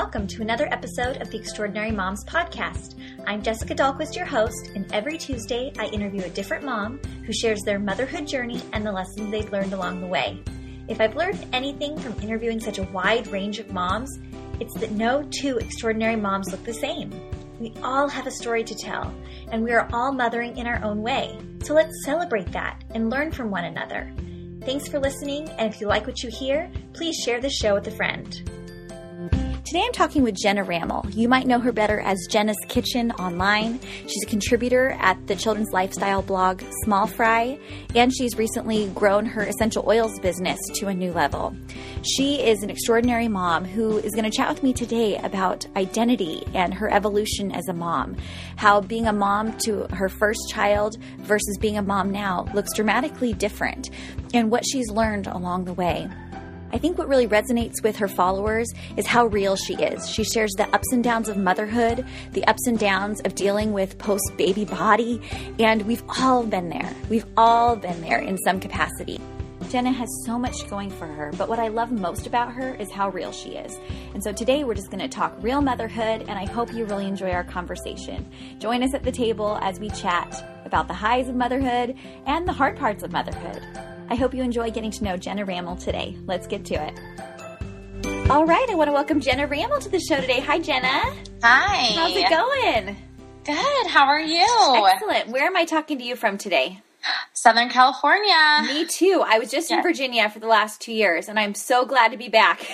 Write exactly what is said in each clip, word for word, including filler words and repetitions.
welcome to another episode of the Extraordinary Moms Podcast. I'm Jessica Dahlquist, your host, and every Tuesday I interview a different mom who shares their motherhood journey and the lessons they've learned along the way. If I've learned anything from interviewing such a wide range of moms, it's that no two extraordinary moms look the same. We all have a story to tell, and we are all mothering in our own way. So let's celebrate that and learn from one another. Thanks for listening, and if you like what you hear, please share this show with a friend. Today I'm talking with Jenna Rammel. You might know her better as Jenna's Kitchen online. She's a contributor at the children's lifestyle blog Small Fry, and she's recently grown her essential oils business to a new level. She is an extraordinary mom who is going to chat with me today about identity and her evolution as a mom, how being a mom to her first child versus being a mom now looks dramatically different, and what she's learned along the way. I think what really resonates with her followers is how real she is. She shares the ups and downs of motherhood, the ups and downs of dealing with post-baby body, and we've all been there. We've all been there in some capacity. Jenna has so much going for her, but what I love most about her is how real she is. And so today we're just going to talk real motherhood, and I hope you really enjoy our conversation. Join us at the table as we chat about the highs of motherhood and the hard parts of motherhood. I hope you enjoy getting to know Jenna Rammel today. Let's get to it. All right, I want to welcome Jenna Rammel to the show today. Hi, Jenna. Hi. How's it going? Good. How are you? Excellent. Where am I talking to you from today? Southern California. Me too. I was just yes. in Virginia for the last two years, and I'm so glad to be back.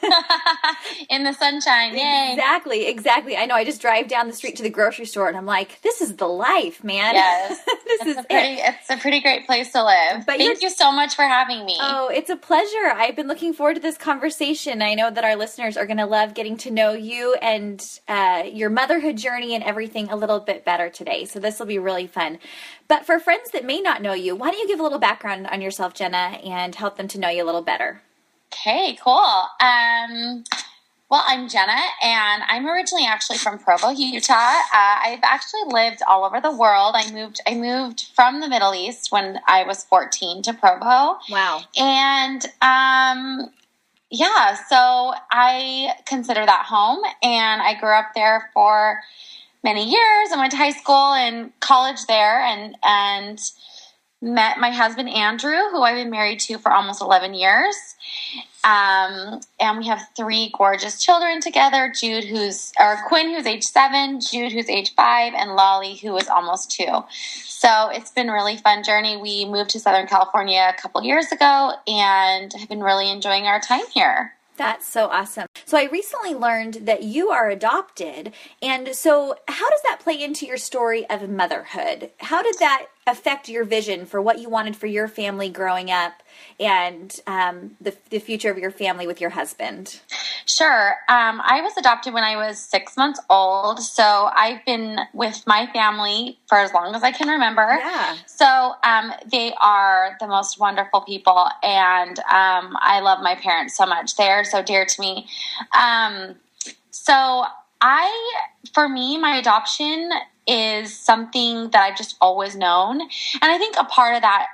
In the sunshine. Yay. Exactly. Exactly. I know. I just drive down the street to the grocery store, and I'm like, this is the life, man. Yes. this it's is a pretty, it. It's a pretty great place to live. But Thank you so much for having me. Oh, it's a pleasure. I've been looking forward to this conversation. I know that our listeners are going to love getting to know you and uh, your motherhood journey and everything a little bit better today. So this will be really fun. But for friends that may not know you, why don't you give a little background on yourself, Jenna, and help them to know you a little better? Okay, cool. Um, well, I'm Jenna, and I'm originally actually from Provo, Utah. Uh, I've actually lived all over the world. I moved I moved from the Middle East when I was fourteen to Provo. Wow. And um, yeah, so I consider that home, and I grew up there for many years. I went to high school and college there, and and met my husband, Andrew, who I've been married to for almost eleven years. Um, and we have three gorgeous children together, Jude, who's, or Quinn, who's age seven, Jude, who's age five, and Lolly, who is almost two. So it's been a really fun journey. We moved to Southern California a couple years ago and have been really enjoying our time here. That's so awesome. So I recently learned that you are adopted. And so how does that play into your story of motherhood? How did that affect your vision for what you wanted for your family growing up and um, the, the future of your family with your husband? Sure. Um, I was adopted when I was six months old. So I've been with my family for as long as I can remember. Yeah. So um, they are the most wonderful people. And um, I love my parents so much. They are so dear to me. Um, so I, for me, my adoption is something that I've just always known. And I think a part of that,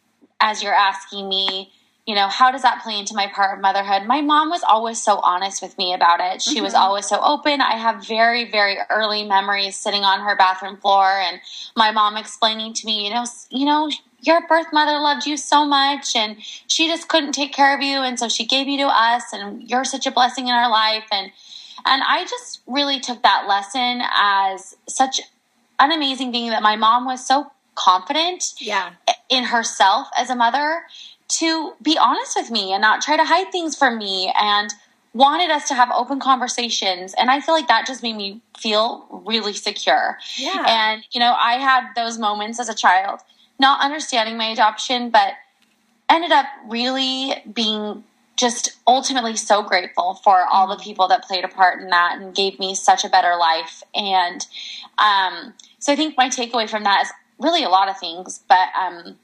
as you're asking me, you know, how does that play into my part of motherhood? My mom was always so honest with me about it. She mm-hmm. was always so open. I have very, very early memories sitting on her bathroom floor and my mom explaining to me, you know, you know, your birth mother loved you so much and she just couldn't take care of you. And so she gave you to us and you're such a blessing in our life. And, and I just really took that lesson as such an amazing thing that my mom was so confident yeah. in herself as a mother to be honest with me and not try to hide things from me and wanted us to have open conversations. And I feel like that just made me feel really secure. Yeah. And, you know, I had those moments as a child, not understanding my adoption, but ended up really being just ultimately so grateful for all the people that played a part in that and gave me such a better life. And um, so I think my takeaway from that is really a lot of things, but um,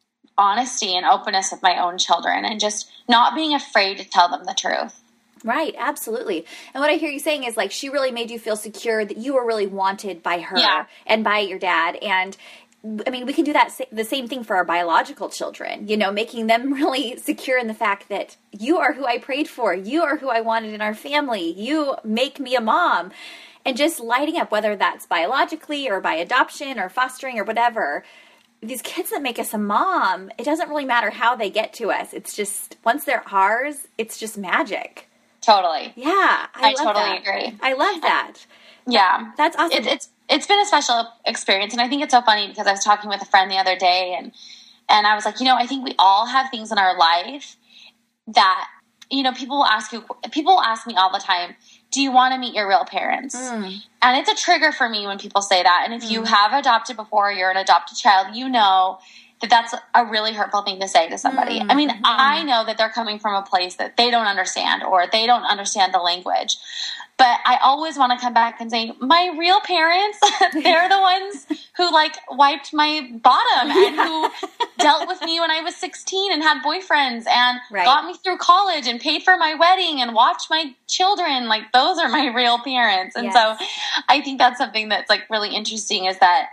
honesty and openness with my own children and just not being afraid to tell them the truth. Right, absolutely. And what I hear you saying is like she really made you feel secure that you were really wanted by her yeah. and by your dad. And I mean, we can do that the same thing for our biological children, you know, making them really secure in the fact that you are who I prayed for. You are who I wanted in our family. You make me a mom. And just lighting up, whether that's biologically or by adoption or fostering or whatever. These kids that make us a mom, it doesn't really matter how they get to us. It's just, once they're ours, it's just magic. Totally. Yeah. I, I love totally that. agree. I love that. Yeah. That's awesome. It, it's It's been a special experience, and I think it's so funny because I was talking with a friend the other day, and and I was like, you know, I think we all have things in our life that, you know, people will ask you, people will ask me all the time, do you want to meet your real parents? Mm. And it's a trigger for me when people say that. And if mm. you have adopted before, you're an adopted child, you know that that's a really hurtful thing to say to somebody. Mm. I mean, mm. I know that they're coming from a place that they don't understand, or they don't understand the language. But I always want to come back and say, my real parents, they're the ones who, like, wiped my bottom and yeah. who dealt with me when I was sixteen and had boyfriends and right. got me through college and paid for my wedding and watched my children. Like, those are my real parents. And yes. so I think that's something that's, like, really interesting is that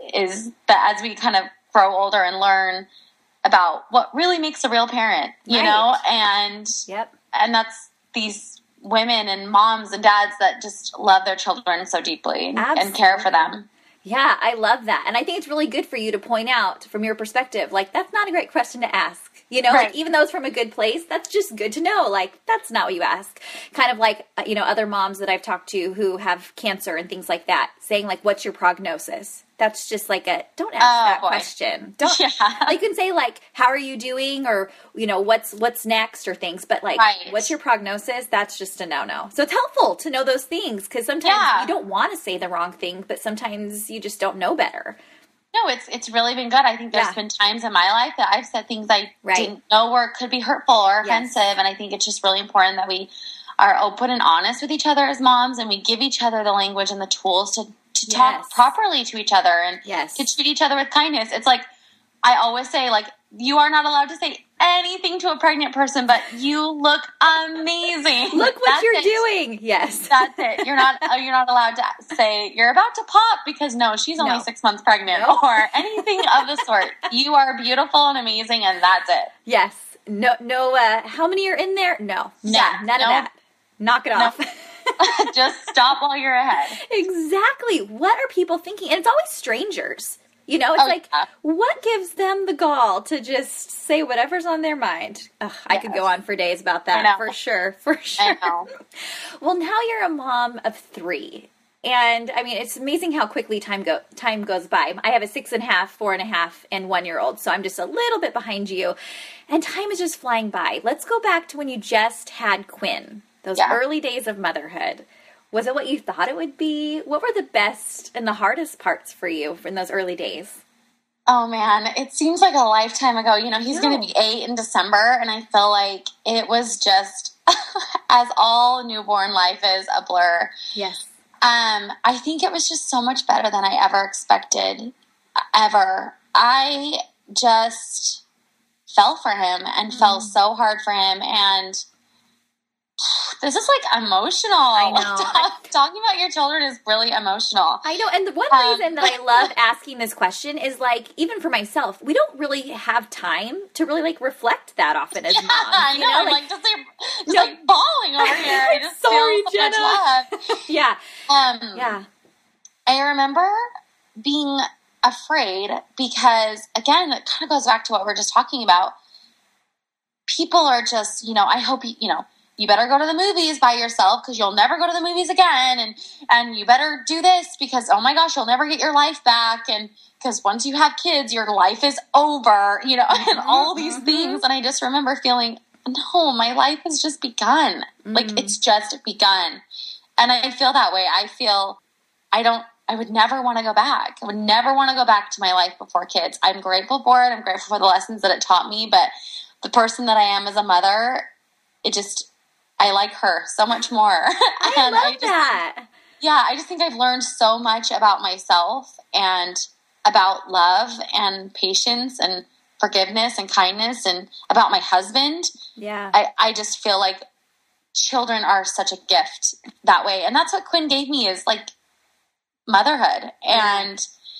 is that as we kind of grow older and learn about what really makes a real parent, you right. know, and yep. and that's these women and moms and dads that just love their children so deeply Absolutely. And care for them. Yeah, I love that. And I think it's really good for you to point out from your perspective, like, that's not a great question to ask. You know, right. like, even though it's from a good place, that's just good to know. Like, that's not what you ask. Kind of like, you know, other moms that I've talked to who have cancer and things like that, saying, like, what's your prognosis? That's just like a, don't ask oh, that boy. question. Don't, yeah. like, you can say, like, how are you doing? Or, you know, what's, what's next or things. But, like, right. what's your prognosis? That's just a no-no. So it's helpful to know those things because sometimes yeah. you don't want to say the wrong thing, but sometimes you just don't know better. No, it's it's really been good. I think there's yeah. been times in my life that I've said things I right. didn't know were could be hurtful or offensive. Yes. And I think it's just really important that we are open and honest with each other as moms, and we give each other the language and the tools to, to yes. talk properly to each other and yes. to treat each other with kindness. It's like, I always say, like, you are not allowed to say anything to a pregnant person, but you look amazing. Look what That's you're it. doing. Yes. That's it. You're not, you're not allowed to say you're about to pop because no, she's only no. six months pregnant nope. or anything of the sort. You are beautiful and amazing, and that's it. Yes. No, no, uh, how many are in there? No. No, none no. of that. Knock it off. No. Just stop while you're ahead. Exactly. What are people thinking? And it's always strangers. You know, it's oh, like, yeah. what gives them the gall to just say whatever's on their mind? Ugh, yes. I could go on for days about that, for sure, for sure. I know. Well, now you're a mom of three. And, I mean, it's amazing how quickly time go time goes by. I have a six and a half, four and a half, and one-year-old, so I'm just a little bit behind you. And time is just flying by. Let's go back to when you just had Quinn, those yeah. early days of motherhood. Was it what you thought it would be? What were the best and the hardest parts for you in those early days? Oh, man, it seems like a lifetime ago. You know, he's no. going to be eight in December, and I feel like it was just, as all newborn life is, a blur. Yes. Um, I think it was just so much better than I ever expected, ever. I just fell for him and mm. fell so hard for him, and this is like emotional. I know. Talk, talking about your children is really emotional. I know. And the one um, reason that I love asking this question is, like, even for myself, we don't really have time to really, like, reflect that often as yeah, moms. I know. know? I'm like, like just, like, just no, like bawling over here. I just sorry, feel so Jenna. much love. yeah. Um, yeah. I remember being afraid because, again, it kind of goes back to what we we're just talking about. People are just, you know, I hope, you, you know, you better go to the movies by yourself because you'll never go to the movies again. And, and you better do this because, oh my gosh, you'll never get your life back. And because once you have kids, your life is over, you know, mm-hmm, and all these mm-hmm. things. And I just remember feeling, no, my life has just begun. Mm-hmm. Like, it's just begun. And I feel that way. I feel I don't, I would never want to go back. I would never want to go back to my life before kids. I'm grateful for it. I'm grateful for the lessons that it taught me. But the person that I am as a mother, it just, I like her so much more. I and love I just, that. Yeah, I just think I've learned so much about myself and about love and patience and forgiveness and kindness and about my husband. Yeah. I, I just feel like children are such a gift that way. And that's what Quinn gave me is, like, motherhood. And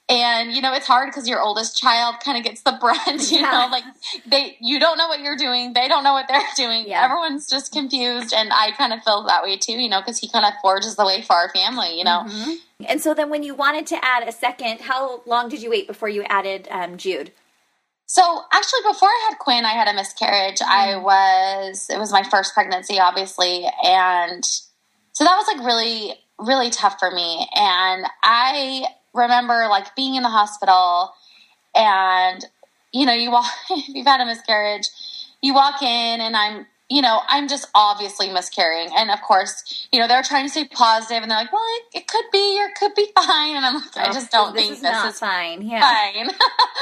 And, you know, it's hard because your oldest child kind of gets the brunt, you yeah. know, like they, you don't know what you're doing. They don't know what they're doing. Yeah. Everyone's just confused. And I kind of feel that way too, you know, because he kind of forges the way for our family, you know. Mm-hmm. And so then when you wanted to add a second, how long did you wait before you added um, Jude? So actually before I had Quinn, I had a miscarriage. Mm. I was, it was my first pregnancy, obviously. And so that was like really, really tough for me. And I remember like being in the hospital and, you know, you walk, if you've had a miscarriage, you walk in and I'm, you know, I'm just obviously miscarrying. And of course, you know, they're trying to stay positive and they're like, well, it, it could be, or it could be fine. And I'm like, oh, I just don't this think is this not is fine. Yeah. fine.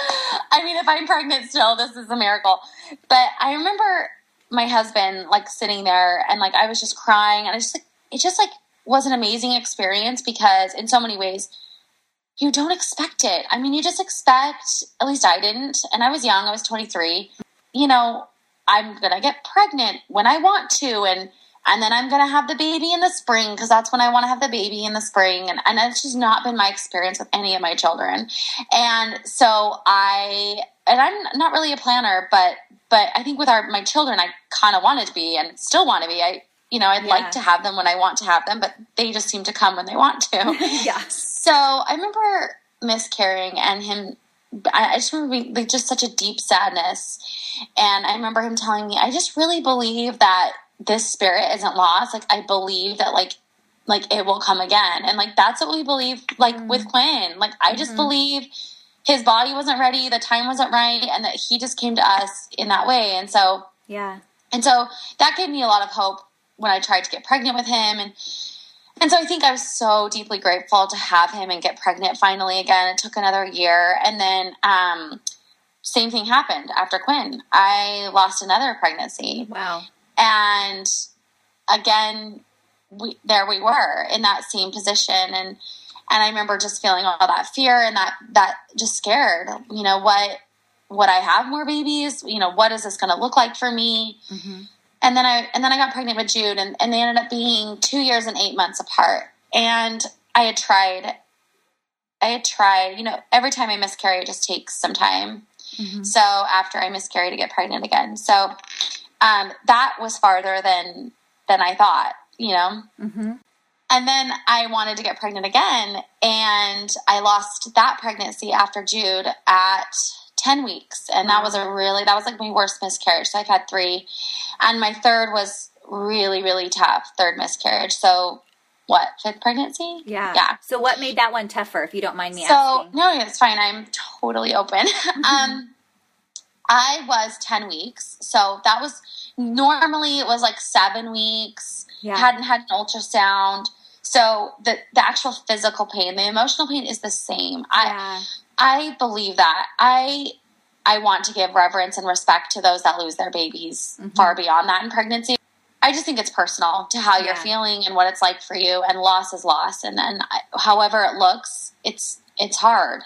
I mean, if I'm pregnant still, this is a miracle. But I remember my husband like sitting there and like, I was just crying and I just like, it just like was an amazing experience because in so many ways, you don't expect it. I mean, you just expect, at least I didn't. And I was young. I was twenty-three. You know, I'm going to get pregnant when I want to. And, and then I'm going to have the baby in the spring because that's when I want to have the baby in the spring. And, and it's just not been my experience with any of my children. And so I, and I'm not really a planner, but, but I think with our, my children, I kind of wanted to be and still want to be. I, you know, I'd yeah. like to have them when I want to have them, but they just seem to come when they want to. yeah. So I remember miscarrying and him, I just remember being like just such a deep sadness. And I remember him telling me, I just really believe that this spirit isn't lost. Like, I believe that like, like it will come again. And like, that's what we believe, like mm-hmm. with Quinn. Like, I just mm-hmm. believe his body wasn't ready. The time wasn't right. And that he just came to us in that way. And so, yeah. And so that gave me a lot of hope when I tried to get pregnant with him. And, and so I think I was so deeply grateful to have him and get pregnant finally again. It took another year. And then, um, same thing happened after Quinn. I lost another pregnancy. Wow. And again, we, there we were in that same position. And, and I remember just feeling all that fear and that, that just scared, you know, what, would I have more babies? You know, what is this going to look like for me? Mm-hmm. And then I, and then I got pregnant with Jude and, and they ended up being two years and eight months apart. And I had tried, I had tried, you know, every time I miscarry, it just takes some time. Mm-hmm. So after I miscarried to get pregnant again. So, um, that was farther than, than I thought, you know? Mm-hmm. And then I wanted to get pregnant again and I lost that pregnancy after Jude at ten weeks. And wow. that was a really, that was like my worst miscarriage. So I've had three and my third was really, really tough. Third miscarriage. So what, fifth pregnancy? Yeah. Yeah. So what made that one tougher, if you don't mind me so, asking? No, it's fine. I'm totally open. Mm-hmm. um, I was ten weeks. So that was, normally it was like seven weeks. Yeah. Hadn't had an ultrasound. So the, the actual physical pain, the emotional pain is the same. Yeah. I, I believe that. I I want to give reverence and respect to those that lose their babies mm-hmm. far beyond that in pregnancy. I just think it's personal to how yeah. you're feeling and what it's like for you, and loss is loss. And then I, however it looks, it's it's hard.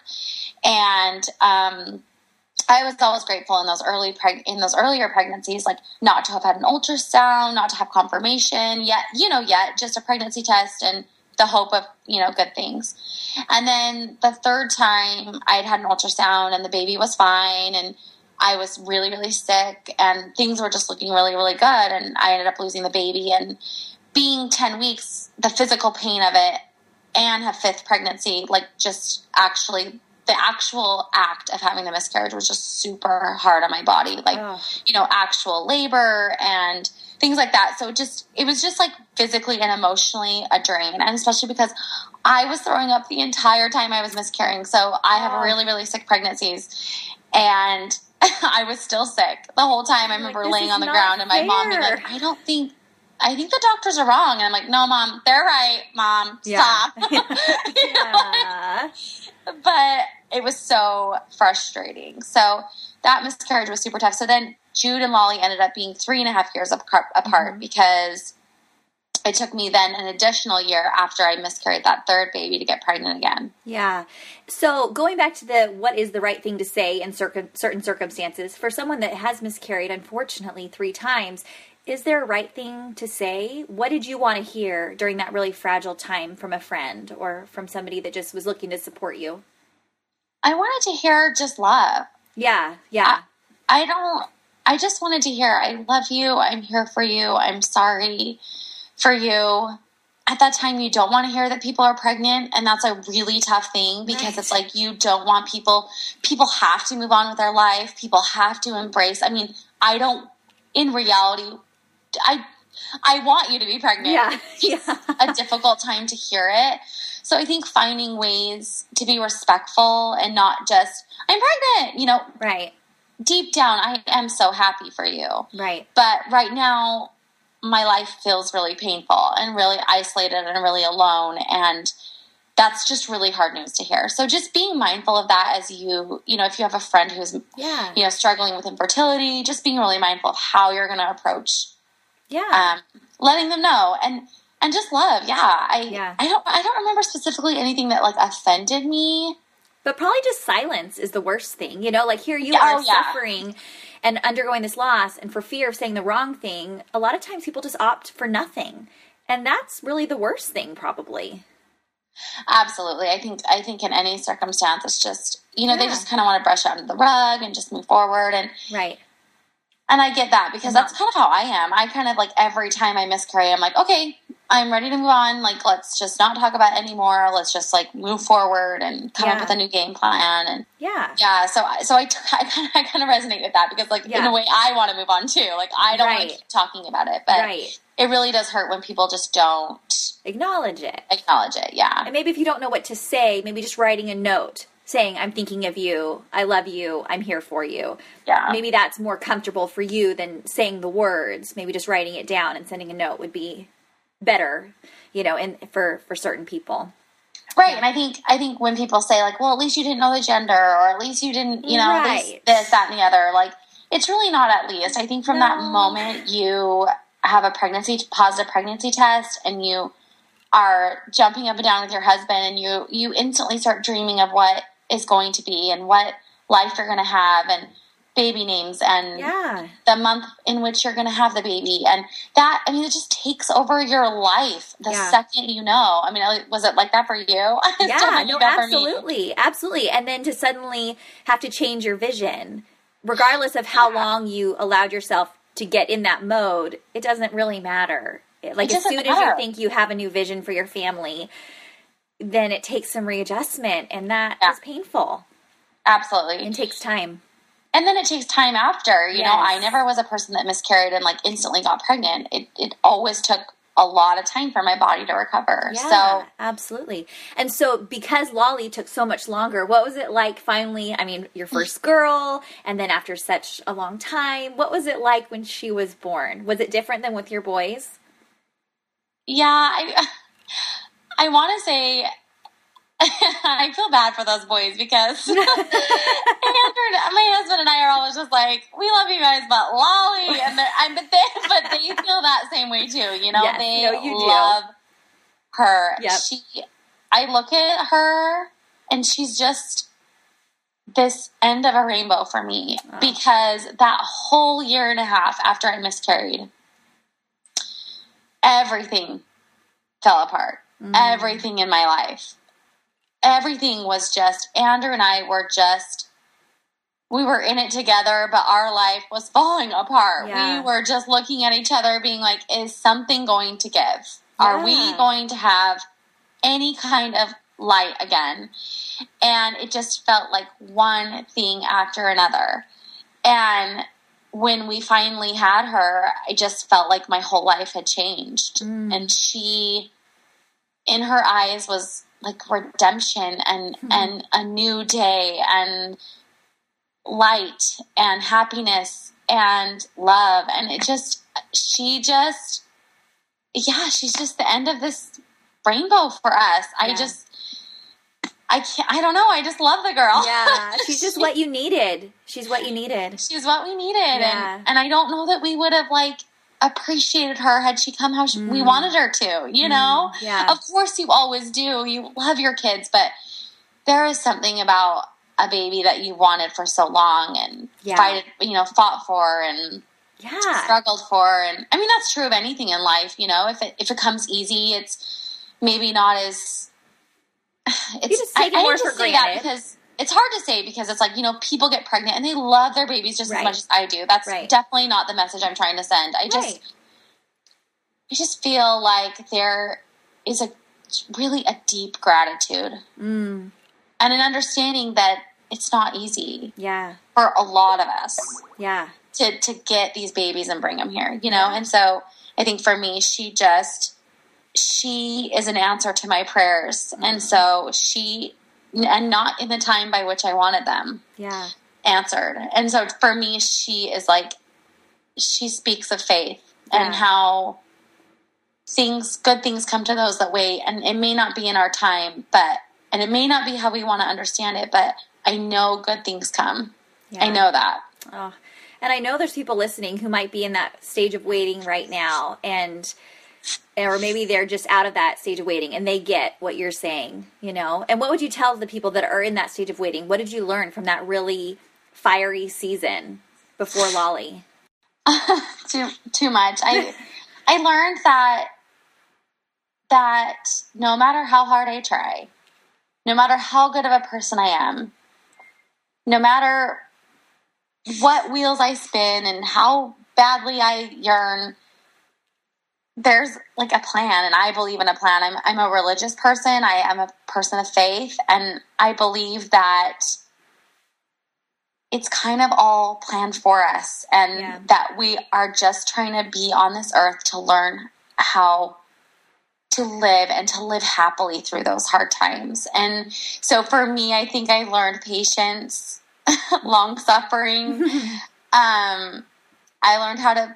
And um, I was always grateful in those early preg- in those earlier pregnancies, like not to have had an ultrasound, not to have confirmation yet, you know, yet just a pregnancy test and the hope of, you know, good things. And then the third time I'd had an ultrasound and the baby was fine and I was really, really sick and things were just looking really, really good. And I ended up losing the baby and being ten weeks, the physical pain of it and a fifth pregnancy, like just actually the actual act of having the miscarriage was just super hard on my body. Like, oh. you know, actual labor and things like that. So it just, it was just like physically and emotionally a drain. And especially because I was throwing up the entire time I was miscarrying. So I have oh. really, really sick pregnancies and I was still sick the whole time. I remember like, laying on the ground and my fair. mom being like, I don't think, I think the doctors are wrong. And I'm like, no, Mom, they're right. Mom, yeah. stop. yeah. But it was so frustrating. So that miscarriage was super tough. So then Jude and Lolly ended up being three and a half years apart mm-hmm. because it took me then an additional year after I miscarried that third baby to get pregnant again. Yeah. So going back to the what is the right thing to say in circum- certain circumstances, for someone that has miscarried, unfortunately, three times, is there a right thing to say? What did you want to hear during that really fragile time from a friend or from somebody that just was looking to support you? I wanted to hear just love. Yeah. Yeah. I, I don't, I just wanted to hear, I love you. I'm here for you. I'm sorry for you. At that time, you don't want to hear that people are pregnant, and that's a really tough thing because right. It's like you don't want people, people have to move on with their life. People have to embrace. I mean, I don't, in reality, I I want you to be pregnant. Yeah. It's yeah. a difficult time to hear it. So I think finding ways to be respectful and not just, I'm pregnant, you know. Right. Deep down, I am so happy for you. Right. But right now, my life feels really painful and really isolated and really alone. And that's just really hard news to hear. So just being mindful of that as you, you know, if you have a friend who's, yeah. you know, struggling with infertility, just being really mindful of how you're going to approach, yeah, um, letting them know and, and just love. Yeah. I, yeah. I don't, I don't remember specifically anything that like offended me. But probably just silence is the worst thing. You know, like here you Yeah, are oh, yeah. suffering and undergoing this loss, and for fear of saying the wrong thing, a lot of times people just opt for nothing. And that's really the worst thing, probably. Absolutely. I think, I think in any circumstance, it's just, you know, yeah. they just kind of want to brush it under the rug and just move forward. And, right. And I get that because that's kind of how I am. I kind of like every time I miscarry, I'm like, okay, I'm ready to move on. Like, let's just not talk about it anymore. Let's just like move forward and come yeah. up with a new game plan. And yeah, yeah. So, so I, I kind of, I kind of resonate with that because like yeah. in a way I want to move on too. Like I don't right. want to keep talking about it, but right. it really does hurt when people just don't acknowledge it. Acknowledge it. Yeah. And maybe if you don't know what to say, maybe just writing a note saying, I'm thinking of you, I love you, I'm here for you. Yeah. Maybe that's more comfortable for you than saying the words. Maybe just writing it down and sending a note would be better, you know, and for, for certain people. Right. Yeah. And I think, I think when people say like, well, at least you didn't know the gender, or at least you didn't, you know, right. at least this, that, and the other, like, it's really not at least. I think from no. that moment you have a pregnancy, positive pregnancy test, and you are jumping up and down with your husband, and you, you instantly start dreaming of what is going to be and what life you're going to have and baby names and yeah. the month in which you're going to have the baby. And that, I mean, it just takes over your life the yeah. second you know. I mean, was it like that for you? Yeah, no, absolutely. Absolutely. And then to suddenly have to change your vision, regardless of how yeah. long you allowed yourself to get in that mode, it doesn't really matter. Like as soon matter. as you think you have a new vision for your family, then it takes some readjustment, and that yeah. is painful. Absolutely. And takes time. And then it takes time after. You yes. know, I never was a person that miscarried and, like, instantly got pregnant. It it always took a lot of time for my body to recover. Yeah, so absolutely. And so because Lolly took so much longer, what was it like finally, I mean, your first girl, and then after such a long time, what was it like when she was born? Was it different than with your boys? Yeah, I... I want to say I feel bad for those boys because Andrew, my husband and I are always just like, we love you guys, but Lolly, and I'm but they but they feel that same way too. You know, yes, they no, you love do. her. Yep. She, I look at her, and she's just this end of a rainbow for me oh. because that whole year and a half after I miscarried, everything fell apart. Mm. Everything in my life. Everything was just, Andrew and I were just, we were in it together, but our life was falling apart. Yeah. We were just looking at each other being like, is something going to give? Yeah. Are we going to have any kind of light again? And it just felt like one thing after another. And when we finally had her, I just felt like my whole life had changed. Mm. And she... in her eyes was like redemption and, mm-hmm. and a new day and light and happiness and love. And it just, she just, yeah, she's just the end of this rainbow for us. Yeah. I just, I can't, I don't know. I just love the girl. Yeah. She's just what you needed. She's what you needed. She's what we needed. Yeah. And, and I don't know that we would have like, appreciated her had she come how she, mm. we wanted her to, you know? Mm, yeah. Of course you always do. You love your kids, but there is something about a baby that you wanted for so long and yeah. fight, you know, fought for and yeah. struggled for. And I mean, that's true of anything in life, you know, if it, if it comes easy, it's maybe not as, it's, you just take it I, more I for just say that granted. because it's hard to say because it's like, you know, people get pregnant and they love their babies just right. as much as I do. That's right. definitely not the message I'm trying to send. I just, right. I just feel like there is a really a deep gratitude mm. and an understanding that it's not easy. Yeah. For a lot of us. Yeah. To, to get these babies and bring them here, you know? Yeah. And so I think for me, she just, she is an answer to my prayers. Mm. And so she, and not in the time by which I wanted them yeah. answered. And so for me, she is like, she speaks of faith yeah. and how things, good things come to those that wait. And it may not be in our time, but, and it may not be how we want to understand it, but I know good things come. Yeah. I know that. Oh, and I know there's people listening who might be in that stage of waiting right now, and or maybe they're just out of that stage of waiting and they get what you're saying, you know? And what would you tell the people that are in that stage of waiting? What did you learn from that really fiery season before Lolly? too too much. I I learned that that no matter how hard I try, no matter how good of a person I am, no matter what wheels I spin and how badly I yearn, there's like a plan, and I believe in a plan. I'm I'm a religious person. I am a person of faith, and I believe that it's kind of all planned for us, and yeah. that we are just trying to be on this earth to learn how to live and to live happily through those hard times. And so for me, I think I learned patience, long suffering. um, I learned how to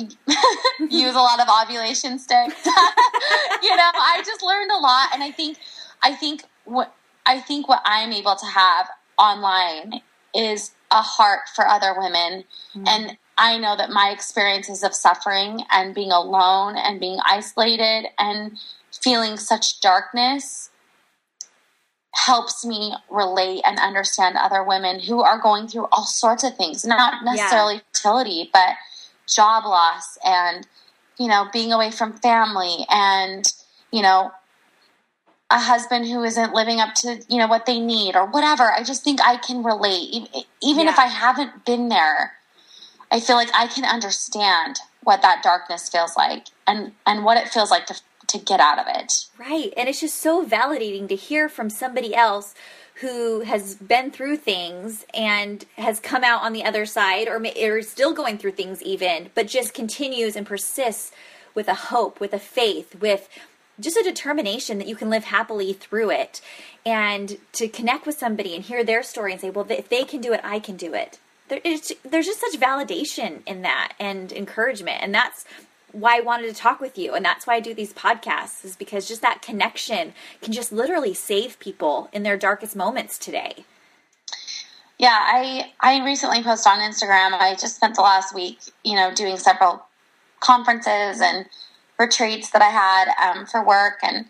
use a lot of ovulation sticks. You know, I just learned a lot. And I think, I think what, I think what I'm able to have online is a heart for other women. Mm-hmm. And I know that my experiences of suffering and being alone and being isolated and feeling such darkness helps me relate and understand other women who are going through all sorts of things, not necessarily yeah. fertility, but job loss and, you know, being away from family and, you know, a husband who isn't living up to, you know, what they need or whatever. I just think I can relate. Even yeah. if I haven't been there, I feel like I can understand what that darkness feels like and, and what it feels like to to get out of it. Right. And it's just so validating to hear from somebody else who has been through things and has come out on the other side or, or still going through things even, but just continues and persists with a hope, with a faith, with just a determination that you can live happily through it. And to connect with somebody and hear their story and say, well, if they can do it, I can do it. There is, there's just such validation in that and encouragement. And that's why I wanted to talk with you. And that's why I do these podcasts, is because just that connection can just literally save people in their darkest moments today. Yeah, I I recently posted on Instagram. I just spent the last week, you know, doing several conferences and retreats that I had um, for work. And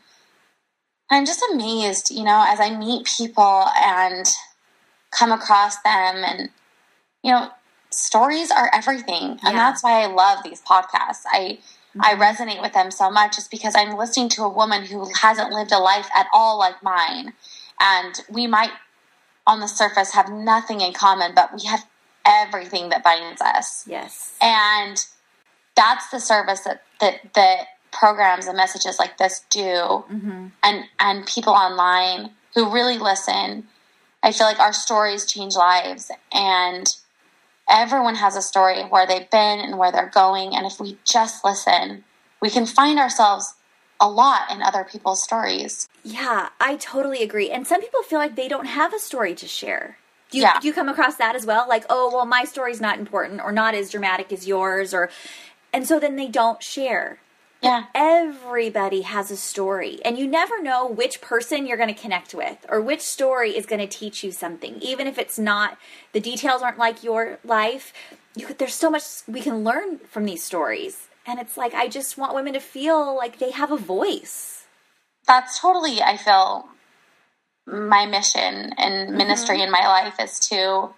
I'm just amazed, you know, as I meet people and come across them, and, you know, stories are everything. And yeah. that's why I love these podcasts. I, mm-hmm. I resonate with them so much, is because I'm listening to a woman who hasn't lived a life at all like mine. And we might on the surface have nothing in common, but we have everything that binds us. Yes. And that's the service that, that, that programs and messages like this do. Mm-hmm. And, and people online who really listen. I feel like our stories change lives, and everyone has a story where they've been and where they're going. And if we just listen, we can find ourselves a lot in other people's stories. Yeah, I totally agree. And some people feel like they don't have a story to share. Do you, yeah. do you come across that as well? Like, oh, well, my story's not important or not as dramatic as yours, or, and so then they don't share. Yeah. Everybody has a story, and you never know which person you're going to connect with or which story is going to teach you something. Even if it's not, the details aren't like your life, you could, there's so much we can learn from these stories. And it's like, I just want women to feel like they have a voice. That's totally, I feel, my mission and ministry mm-hmm. in my life is to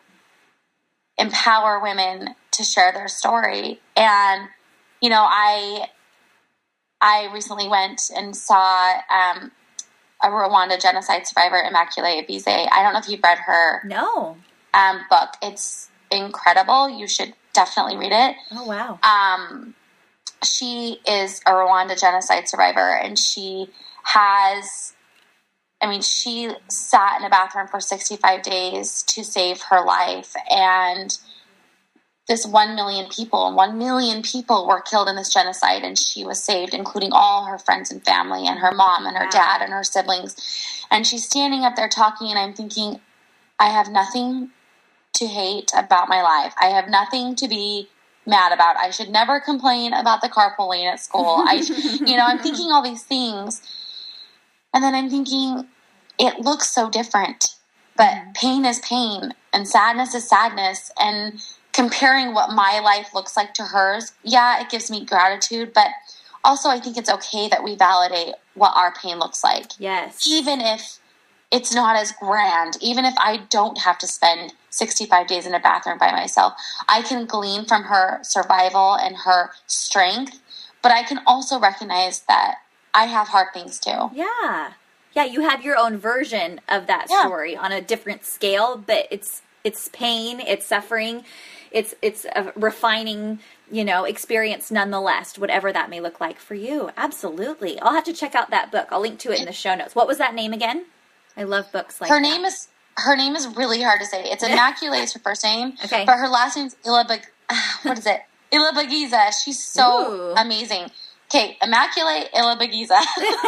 empower women to share their story. And, you know, I... I recently went and saw um, a Rwanda genocide survivor, Immaculée Ebize. I don't know if you've read her No. um, book. It's incredible. You should definitely read it. Oh, wow. Um, she is a Rwanda genocide survivor, and she has, I mean, she sat in a bathroom for sixty-five days to save her life, and this one million people, one million people were killed in this genocide, and she was saved, including all her friends and family, and her mom, and her Wow. dad, and her siblings. And she's standing up there talking, and I'm thinking, I have nothing to hate about my life. I have nothing to be mad about. I should never complain about the carpooling at school. I, you know, I'm thinking all these things, and then I'm thinking, it looks so different, but pain is pain, and sadness is sadness, and comparing what my life looks like to hers, yeah, it gives me gratitude, but also I think it's okay that we validate what our pain looks like. Yes. Even if it's not as grand, even if I don't have to spend sixty-five days in a bathroom by myself, I can glean from her survival and her strength, but I can also recognize that I have hard things too. Yeah. Yeah, you have your own version of that Yeah. story on a different scale, but it's it's pain, it's suffering, it's it's a refining, you know, experience nonetheless, whatever that may look like for you. Absolutely. I'll have to check out that book. I'll link to it in the show notes. What was that name again? I love books like Her that. name is her name is really hard to say. It's Immaculée is her first name, Okay. but her last name's Ilabag. What is it? Ilabagiza. She's so Ooh. amazing. Okay, Immaculée Ilabagiza.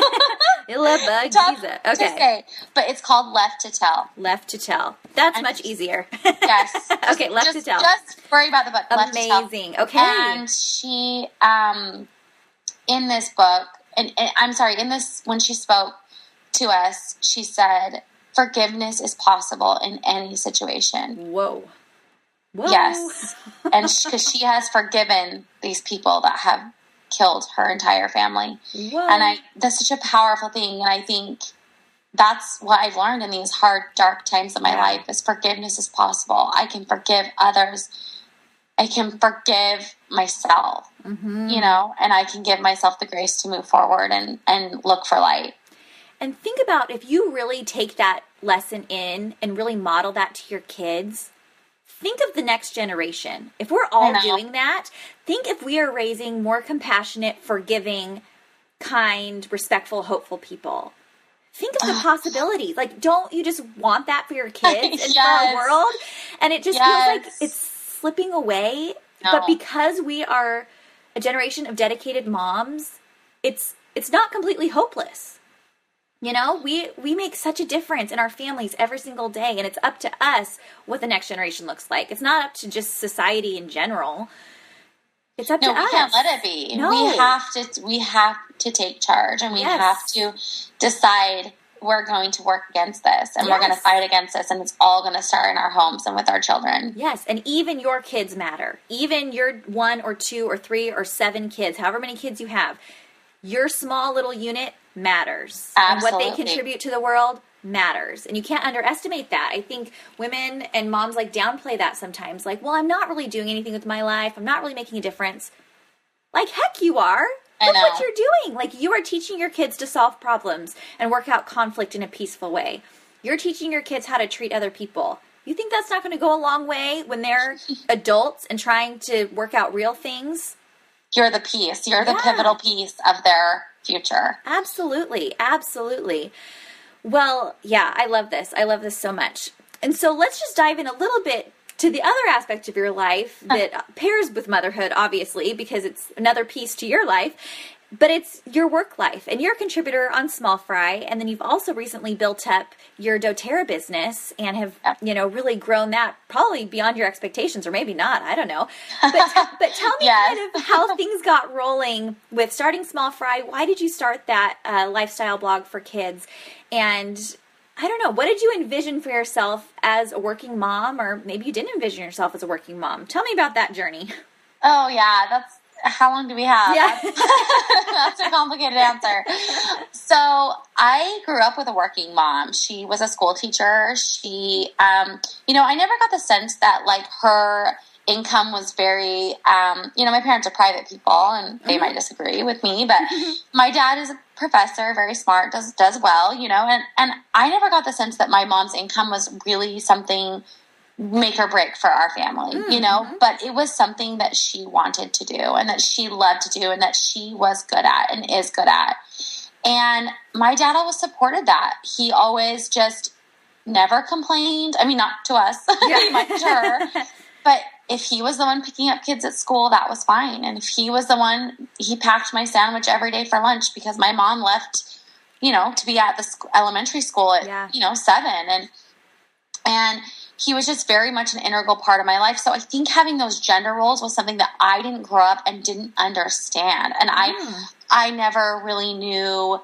Tough Ilabagiza. to Okay. say, but it's called Left to Tell. Left to Tell. That's And- much easier. Yes. Okay, Left just, to Tell. Just worry about the book. Left to Tell. Amazing. Okay. And she, um, in this book, and, and I'm sorry, in this, when she spoke to us, she said, forgiveness is possible in any situation. Whoa. Whoa. Yes. And because she has forgiven these people that have killed her entire family. Whoa. And I, that's such a powerful thing. And I think that's what I've learned in these hard, dark times of my Yeah. life is forgiveness is possible. I can forgive others. I can forgive myself, Mm-hmm. you know, and I can give myself the grace to move forward and, and look for light. And think about if you really take that lesson in and really model that to your kids, think of the next generation. If we're all know. doing that, think if we are raising more compassionate, forgiving, kind, respectful, hopeful people. Think of the possibilities. Like, don't you just want that for your kids and Yes. for our world? And it just Yes. feels like it's slipping away. No. But because we are a generation of dedicated moms, it's it's not completely hopeless. You know, we we make such a difference in our families every single day, and it's up to us what the next generation looks like. It's not up to just society in general. It's up No, to we us. can't let it be. No. We have to. We have to take charge, and we Yes. have to decide we're going to work against this, and we're going to Yes. fight against this, and it's all going to start in our homes and with our children. Yes, and even your kids matter. Even your one or two or three or seven kids, however many kids you have, your small little unit matters. And what they Absolutely. contribute to the world matters. And you can't underestimate that. I think women and moms like downplay that sometimes. Like, well, I'm not really doing anything with my life. I'm not really making a difference. Like, heck you are. I Look know. what you're doing. Like, you are teaching your kids to solve problems and work out conflict in a peaceful way. You're teaching your kids how to treat other people. You think that's not going to go a long way when they're adults and trying to work out real things? You're the piece. You're the Yeah. pivotal piece of their future. Absolutely. Absolutely. Well, yeah, I love this. I love this so much. And so let's just dive in a little bit to the other aspect of your life that pairs with motherhood, obviously, because it's another piece to your life, but it's your work life. And you're a contributor on Small Fry, and then you've also recently built up your doTERRA business and have, Yep. you know, really grown that probably beyond your expectations, or maybe not, I don't know. But, but tell me Yes. kind of how things got rolling with starting Small Fry. Why did you start that uh, lifestyle blog for kids? And I don't know, what did you envision for yourself as a working mom, or maybe you didn't envision yourself as a working mom? Tell me about that journey. Oh, yeah. That's how long do we have? Yeah. That's a complicated answer. So I grew up with a working mom. She was a school teacher. She, um, you know, I never got the sense that like her income was very, um, you know, my parents are private people and they mm-hmm. might disagree with me, but my dad is a professor, very smart, does, does well, you know, and, and I never got the sense that my mom's income was really something make or break for our family, mm-hmm. you know, but it was something that she wanted to do and that she loved to do and that she was good at and is good at. And my dad always supported that. He always just never complained. I mean, not to us, yeah. he might to her, but if he was the one picking up kids at school, that was fine. And if he was the one, he packed my sandwich every day for lunch because my mom left, you know, to be at the sc- elementary school at, yeah. you know, seven. And, and he was just very much an integral part of my life. So I think having those gender roles was something that I didn't grow up and didn't understand. And I, mm. I never really knew,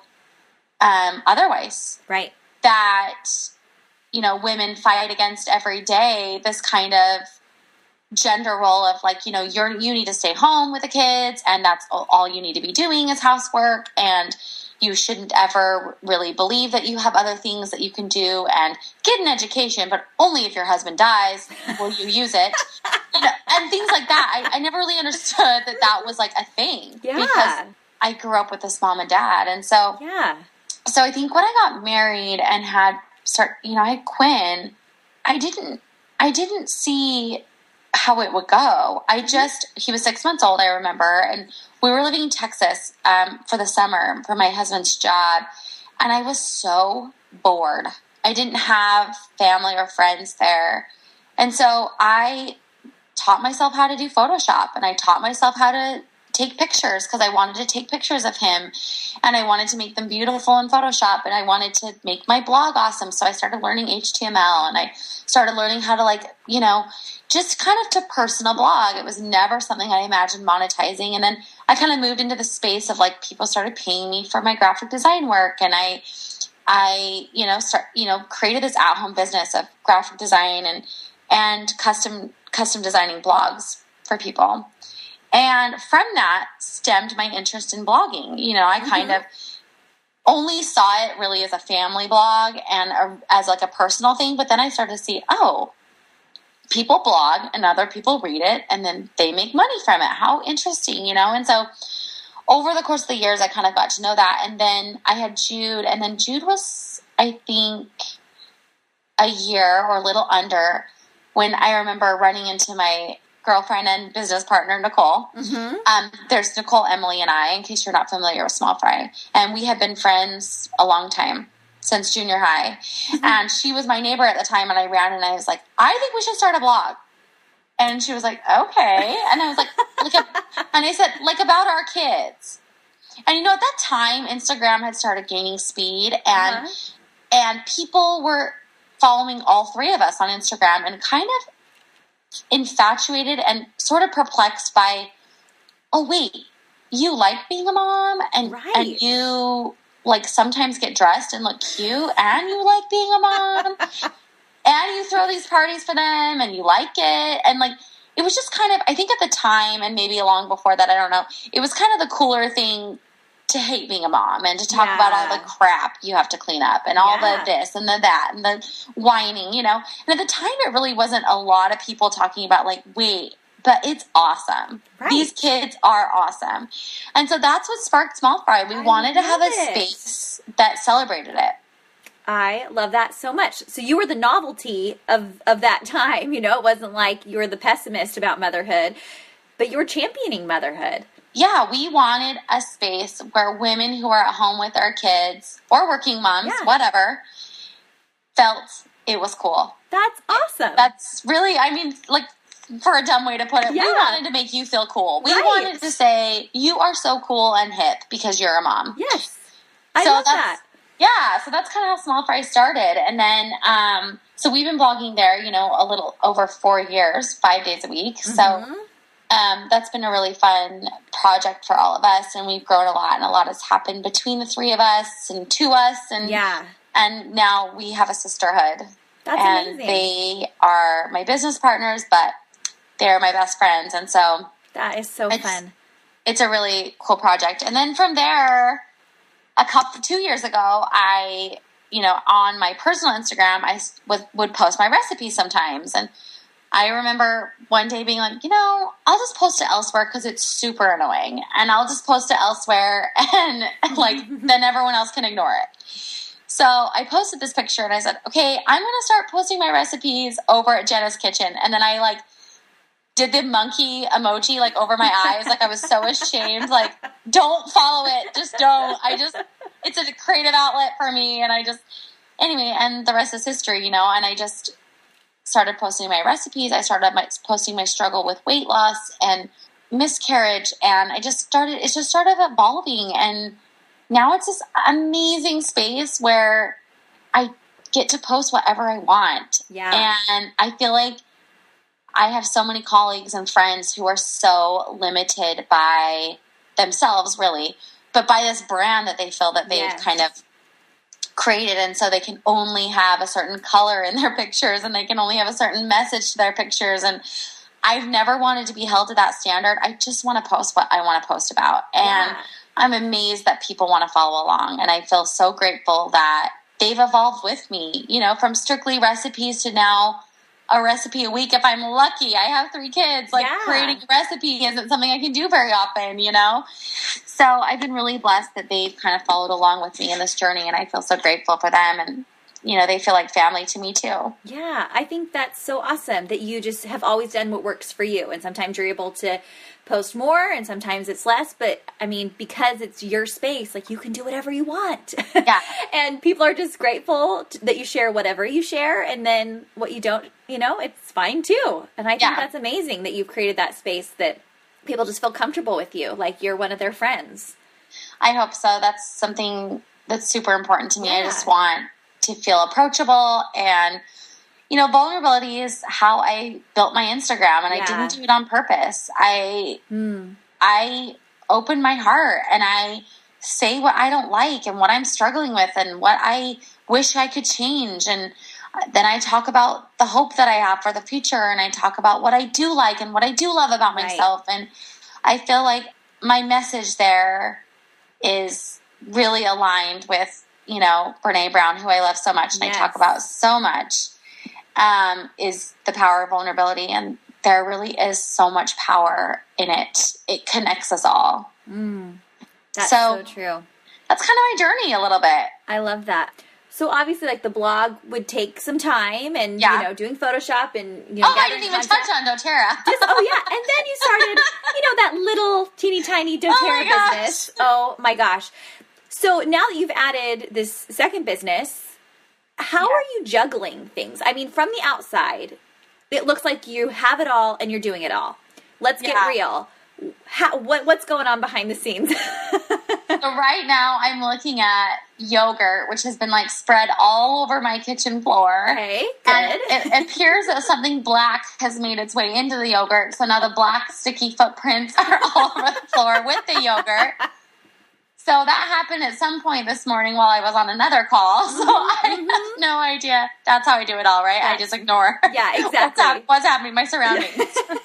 um, otherwise. Right. That, you know, women fight against every day, this kind of gender role of like, you know, you're, you need to stay home with the kids and that's all, all you need to be doing is housework. And you shouldn't ever really believe that you have other things that you can do and get an education, but only if your husband dies will you use it. You know, and things like that. I, I never really understood that that was like a thing. Yeah. Because I grew up with this mom and dad. And so, yeah. So I think when I got married and had start, you know, I had Quinn, I didn't, I didn't see how it would go. I just, he was six months old, I remember, and we were living in Texas um, for the summer for my husband's job, and I was so bored. I didn't have family or friends there, and so I taught myself how to do Photoshop, and I taught myself how to take pictures because I wanted to take pictures of him, and I wanted to make them beautiful in Photoshop, and I wanted to make my blog awesome, so I started learning H T M L, and I started learning how to, like, you know, just kind of to personal blog. It was never something I imagined monetizing. And then I kind of moved into the space of like people started paying me for my graphic design work. And I, I, you know, start, you know, created this at home business of graphic design and, and custom, custom designing blogs for people. And from that stemmed my interest in blogging. You know, I mm-hmm. kind of only saw it really as a family blog and a, as like a personal thing. But then I started to see, oh, people blog and other people read it and then they make money from it. How interesting, you know? And so over the course of the years, I kind of got to know that. And then I had Jude, and then Jude was, I think, a year or a little under when I remember running into my girlfriend and business partner, Nicole. Mm-hmm. Um, there's Nicole, Emily, and I, in case you're not familiar with Small Fry. And we have been friends a long time. Since junior high. Mm-hmm. And she was my neighbor at the time, and I ran and I was like, I think we should start a blog. And she was like, okay. And I was like, like a, and I said, like about our kids. And you know, at that time, Instagram had started gaining speed, and uh-huh. and people were following all three of us on Instagram and kind of infatuated and sort of perplexed by, oh wait, you like being a mom, and right. and you like sometimes get dressed and look cute, and you like being a mom, and you throw these parties for them, and you like it. And like, it was just kind of, I think at the time, and maybe long before that, I don't know, it was kind of the cooler thing to hate being a mom and to talk yeah. about all the crap you have to clean up and all yeah. the this and the that and the whining, you know. And at the time, it really wasn't a lot of people talking about like, wait, but it's awesome. Right. These kids are awesome. And so that's what sparked Small Fry. We I wanted to have a space that celebrated it. I love that so much. So you were the novelty of, of that time. You know, it wasn't like you were the pessimist about motherhood, but you were championing motherhood. Yeah, we wanted a space where women who are at home with their kids or working moms, yeah. whatever, felt it was cool. That's awesome. That's really, I mean, like, for a dumb way to put it, yeah. we wanted to make you feel cool. We right. wanted to say, you are so cool and hip because you're a mom. Yes. I so love that's, that. Yeah, so that's kind of how Small Fry started. And then, um, so we've been blogging there, you know, a little over four years, five days a week. Mm-hmm. So um, that's been a really fun project for all of us. And we've grown a lot, and a lot has happened between the three of us and to us. And, yeah. and now we have a sisterhood. That's and amazing. They are my business partners, but they're my best friends. And so that is so it's, fun. It's a really cool project. And then from there, a couple, two years ago, I, you know, on my personal Instagram, I would, would post my recipes sometimes. And I remember one day being like, you know, I'll just post it elsewhere because it's super annoying. And I'll just post it elsewhere and like then everyone else can ignore it. So I posted this picture and I said, okay, I'm going to start posting my recipes over at Jenna's Kitchen. And then I like did the monkey emoji like over my eyes. Like I was so ashamed. Like, don't follow it. Just don't. I just, it's a creative outlet for me. And I just, anyway, and the rest is history, you know, and I just started posting my recipes. I started my, posting my struggle with weight loss and miscarriage. And I just started, it just started evolving. And now it's this amazing space where I get to post whatever I want. Yeah. And I feel like I have so many colleagues and friends who are so limited by themselves, really, but by this brand that they feel that they've yes. kind of created. And so they can only have a certain color in their pictures and they can only have a certain message to their pictures. And I've never wanted to be held to that standard. I just want to post what I want to post about. And yeah. I'm amazed that people want to follow along. And I feel so grateful that they've evolved with me, you know, from strictly recipes to now a recipe a week if I'm lucky. I have three kids. Like yeah. creating a recipe isn't something I can do very often, you know? So I've been really blessed that they've kind of followed along with me in this journey, and I feel so grateful for them. And, you know, they feel like family to me too. Yeah, I think that's so awesome that you just have always done what works for you. And sometimes you're able to post more and sometimes it's less. But I mean, because it's your space, like you can do whatever you want. Yeah. And people are just grateful to, that you share whatever you share. And then what you don't, you know, it's fine too. And I think yeah. that's amazing that you've created that space that people just feel comfortable with you. Like you're one of their friends. I hope so. That's something that's super important to me. Yeah. I just want to feel approachable, and you know, vulnerability is how I built my Instagram, and yeah. I didn't do it on purpose. I mm. I open my heart and I say what I don't like and what I'm struggling with and what I wish I could change, and then I talk about the hope that I have for the future, and I talk about what I do like and what I do love about right. myself. And I feel like my message there is really aligned with, you know, Brene Brown, who I love so much and yes. I talk about so much, um, is the power of vulnerability. And there really is so much power in it. It connects us all. Mm, that's so, so true. That's kind of my journey a little bit. I love that. So obviously, like the blog would take some time, and yeah. you know, doing Photoshop and you know. Oh, I didn't even content. touch on doTERRA. Just, oh yeah, and then you started, you know, that little teeny tiny doTERRA oh business. Oh my gosh! So now that you've added this second business, how yeah. are you juggling things? I mean, from the outside, it looks like you have it all and you're doing it all. Let's get yeah. real. How, what what's going on behind the scenes? So right now I'm looking at yogurt, which has been like spread all over my kitchen floor. Okay, good. And it appears that something black has made its way into the yogurt. So now the black sticky footprints are all over the floor with the yogurt. So that happened at some point this morning while I was on another call. So I mm-hmm. have no idea. That's how I do it all, right? Yeah. I just ignore. Yeah, exactly. what's, hap- what's happening, my surroundings.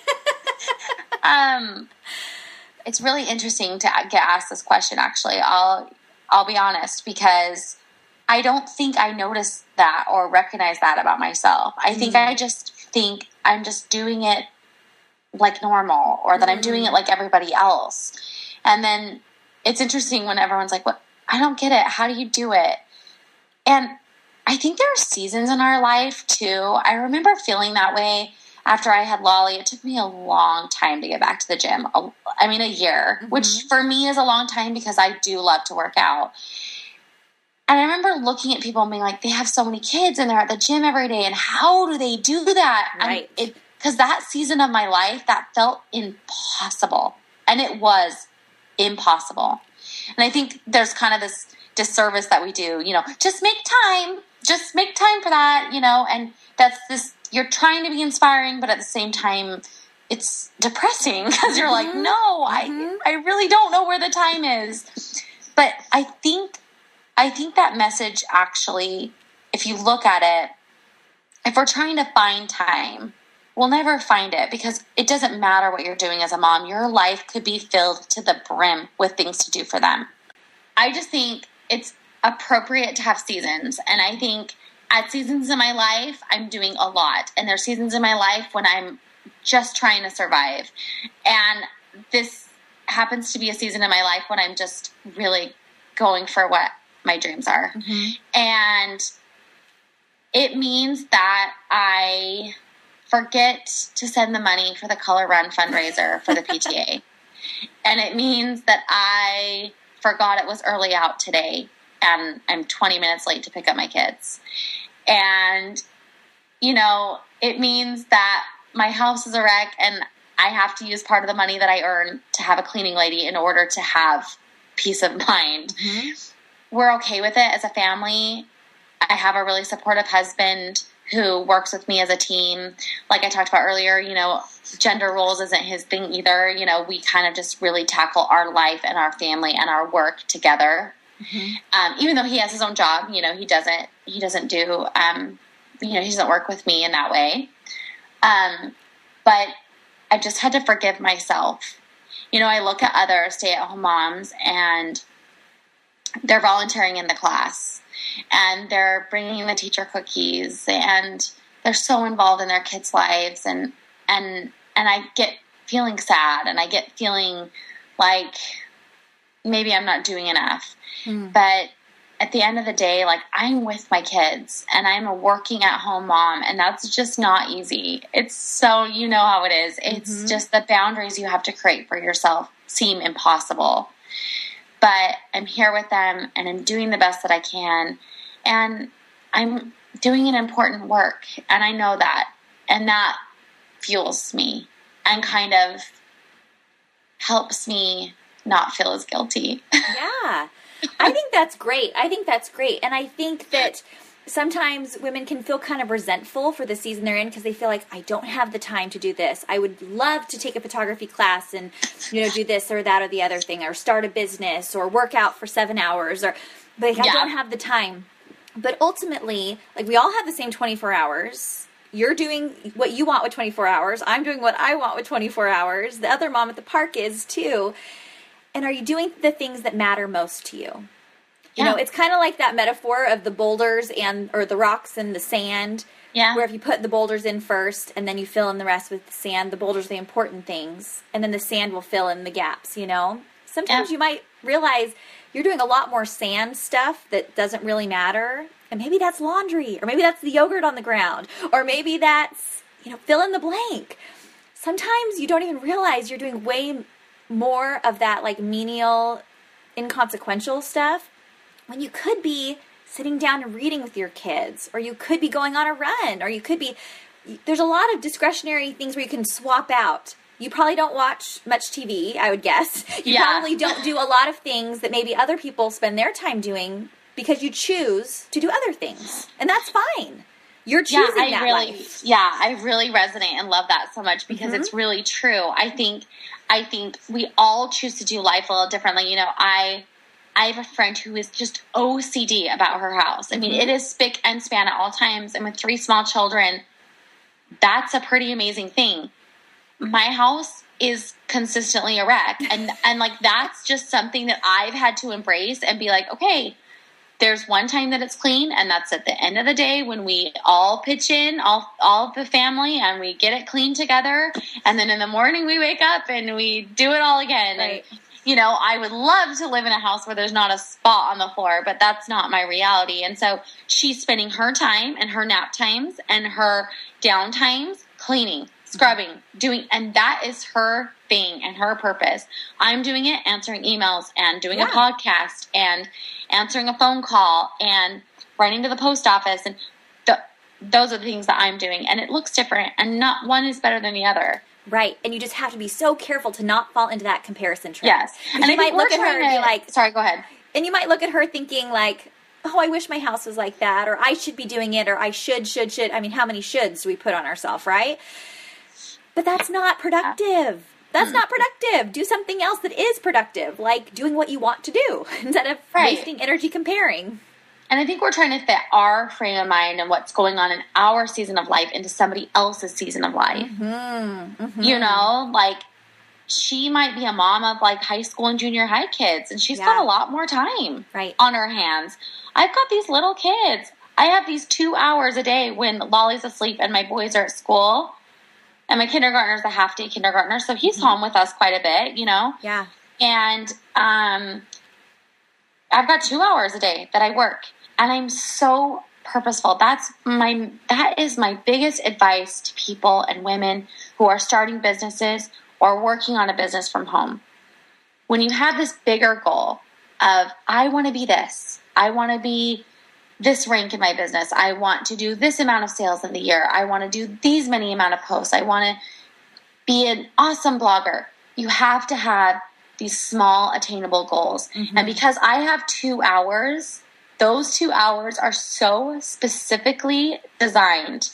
um, it's really interesting to get asked this question. Actually, I'll I'll be honest, because I don't think I noticed that or recognize that about myself. I think mm. I just think I'm just doing it like normal, or that mm. I'm doing it like everybody else. And then it's interesting when everyone's like, "What? I don't get it. How do you do it?" And I think there are seasons in our life too. I remember feeling that way after I had Lolly. It took me a long time to get back to the gym. I mean, a year, mm-hmm. which for me is a long time because I do love to work out. And I remember looking at people and being like, they have so many kids and they're at the gym every day, and how do they do that? Right. Because that season of my life, that felt impossible. And it was impossible. And I think there's kind of this disservice that we do, you know, just make time, just make time for that, you know, and that's this, you're trying to be inspiring, but at the same time, it's depressing because you're like, mm-hmm. no, mm-hmm. I, I really don't know where the time is. But I think, I think that message actually, if you look at it, if we're trying to find time, we'll never find it, because it doesn't matter what you're doing as a mom. Your life could be filled to the brim with things to do for them. I just think it's appropriate to have seasons. And I think at seasons in my life, I'm doing a lot. And there's seasons in my life when I'm just trying to survive. And this happens to be a season in my life when I'm just really going for what my dreams are. Mm-hmm. And it means that I forget to send the money for the Color Run fundraiser for the P T A. And it means that I forgot it was early out today and I'm twenty minutes late to pick up my kids. And, you know, it means that my house is a wreck and I have to use part of the money that I earn to have a cleaning lady in order to have peace of mind. Mm-hmm. We're okay with it as a family. I have a really supportive husband who works with me as a team. Like I talked about earlier, you know, gender roles isn't his thing either. You know, we kind of just really tackle our life and our family and our work together. Mm-hmm. Um, even though he has his own job, you know, he doesn't, he doesn't do, um, you know, he doesn't work with me in that way. Um, but I just had to forgive myself. You know, I look at other stay-at-home moms and they're volunteering in the class and they're bringing the teacher cookies and they're so involved in their kids' lives. And, and, and I get feeling sad and I get feeling like maybe I'm not doing enough. Mm. But at the end of the day, like I'm with my kids and I'm a working at home mom and that's just not easy. It's so, you know how it is. It's mm-hmm. just the boundaries you have to create for yourself seem impossible. But I'm here with them and I'm doing the best that I can and I'm doing an important work and I know that and that fuels me and kind of helps me not feel as guilty. Yeah. I think that's great. I think that's great. And I think that sometimes women can feel kind of resentful for the season they're in because they feel like, I don't have the time to do this. I would love to take a photography class and, you know, do this or that or the other thing or start a business or work out for seven hours or, but like, yeah. I don't have the time. But ultimately, like we all have the same twenty-four hours. You're doing what you want with twenty-four hours. I'm doing what I want with twenty-four hours. The other mom at the park is too. And are you doing the things that matter most to you? You yeah. know, it's kind of like that metaphor of the boulders and or the rocks and the sand. Yeah. Where if you put the boulders in first and then you fill in the rest with the sand, the boulders are the important things. And then the sand will fill in the gaps, you know? Sometimes yeah. you might realize you're doing a lot more sand stuff that doesn't really matter. And maybe that's laundry. Or maybe that's the yogurt on the ground. Or maybe that's, you know, fill in the blank. Sometimes you don't even realize you're doing way more of that like menial, inconsequential stuff when you could be sitting down and reading with your kids, or you could be going on a run, or you could be, there's a lot of discretionary things where you can swap out. You probably don't watch much T V, I would guess. You yeah. probably don't do a lot of things that maybe other people spend their time doing because you choose to do other things. And that's fine. You're choosing yeah, I that really, life. Yeah, I really resonate and love that so much because mm-hmm. it's really true. I think I think we all choose to do life a little differently. You know, I I have a friend who is just O C D about her house. I mean, mm-hmm. it is spick and span at all times. And with three small children, that's a pretty amazing thing. My house is consistently a wreck. And, and like, that's just something that I've had to embrace and be like, okay, there's one time that it's clean, and that's at the end of the day when we all pitch in, all all of the family, and we get it clean together. And then in the morning we wake up and we do it all again. Right. And, you know, I would love to live in a house where there's not a spot on the floor, but that's not my reality. And so she's spending her time and her nap times and her down times cleaning, scrubbing, doing, and that is her thing and her purpose. I'm doing it, answering emails and doing yeah. a podcast and answering a phone call and running to the post office. And the, those are the things that I'm doing. And it looks different, and not one is better than the other. Right. And you just have to be so careful to not fall into that comparison trap. Yes. And you might look at her and be like, sorry, go ahead. And you might look at her thinking like, oh, I wish my house was like that, or I should be doing it, or I should, should, should. I mean, how many shoulds do we put on ourselves, right? But that's not productive. That's not productive. Do something else that is productive, like doing what you want to do instead of right. wasting energy comparing. And I think we're trying to fit our frame of mind and what's going on in our season of life into somebody else's season of life. Mm-hmm. Mm-hmm. You know, like she might be a mom of like high school and junior high kids, and she's yeah. got a lot more time right. on her hands. I've got these little kids. I have these two hours a day when Lolly's asleep and my boys are at school. And my kindergartner's a half-day kindergartner, so he's mm-hmm. home with us quite a bit, you know? Yeah. And um, I've got two hours a day that I work. And I'm so purposeful. That's my, that is my biggest advice to people and women who are starting businesses or working on a business from home. When you have this bigger goal of, I want to be this, I want to be this rank in my business, I want to do this amount of sales in the year, I want to do these many amount of posts, I want to be an awesome blogger. You have to have these small attainable goals. Mm-hmm. And because I have two hours, those two hours are so specifically designed,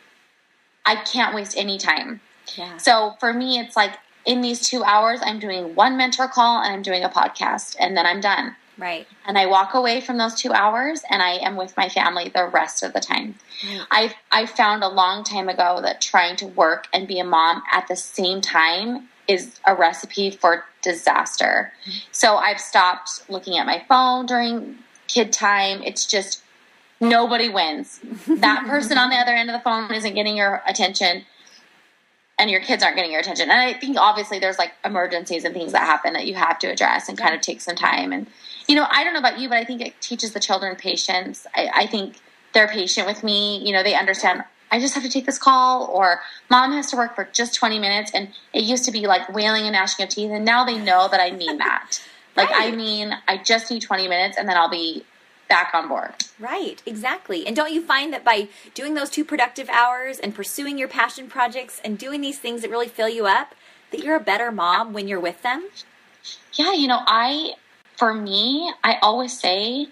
I can't waste any time. Yeah. So for me, it's like in these two hours, I'm doing one mentor call and I'm doing a podcast, and then I'm done. Right. And I walk away from those two hours and I am with my family the rest of the time. Right. I I found a long time ago that trying to work and be a mom at the same time is a recipe for disaster. Mm-hmm. So I've stopped looking at my phone during kid time. It's just nobody wins. That person on the other end of the phone isn't getting your attention, and your kids aren't getting your attention. And I think obviously there's like emergencies and things that happen that you have to address and kind of take some time. And, you know, I don't know about you, but I think it teaches the children patience. I, I think they're patient with me. You know, they understand I just have to take this call, or mom has to work for just twenty minutes. And it used to be like wailing and gnashing of teeth. And now they know that I mean that. Like, right. I mean, I just need twenty minutes and then I'll be back on board. Right, exactly. And don't you find that by doing those two productive hours and pursuing your passion projects and doing these things that really fill you up, that you're a better mom when you're with them? Yeah, you know, I, for me, I always say,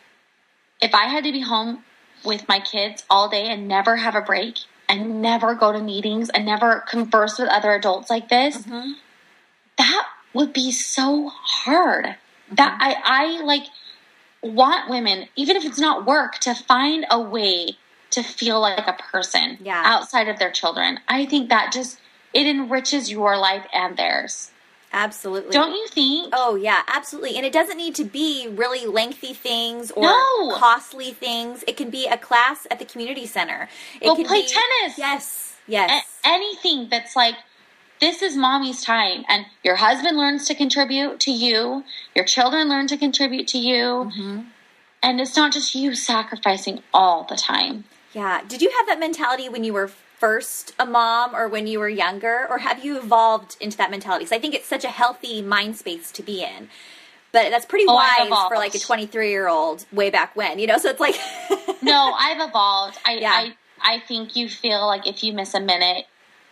if I had to be home with my kids all day and never have a break and never go to meetings and never converse with other adults like this, mm-hmm. that would be so hard. Mm-hmm. That I, I like want women, even if it's not work, to find a way to feel like a person yeah. outside of their children. I think that just, it enriches your life and theirs. Absolutely. Don't you think? Oh, yeah, absolutely. And it doesn't need to be really lengthy things or no. costly things. It can be a class at the community center. It Go can play be, tennis. Yes, yes. A- anything that's like, this is mommy's time, and your husband learns to contribute to you. Your children learn to contribute to you. Mm-hmm. And it's not just you sacrificing all the time. Yeah. Did you have that mentality when you were first a mom or when you were younger, or have you evolved into that mentality? Because I think it's such a healthy mind space to be in. But that's pretty oh, wise for like a twenty-three-year-old way back when, you know? So it's like... No, I've evolved. I, yeah. I, I think you feel like if you miss a minute,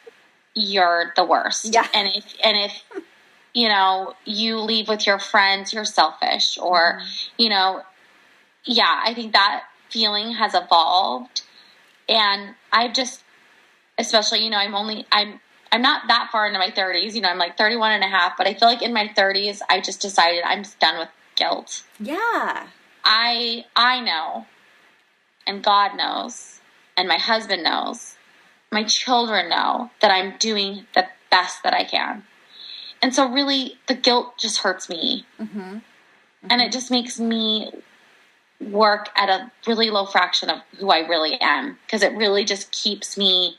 you're the worst. Yeah. And if, and if, you know, you leave with your friends, you're selfish, or, mm-hmm. you know, yeah, I think that feeling has evolved. And I've just, especially, you know, I'm only, I'm, I'm not that far into my thirties, you know, I'm like thirty-one and a half, but I feel like in my thirties, I just decided I'm done with guilt. Yeah. I, I know, and God knows, and my husband knows, my children know that I'm doing the best that I can. And so really the guilt just hurts me. Mm-hmm. Mm-hmm. And it just makes me work at a really low fraction of who I really am. Because it really just keeps me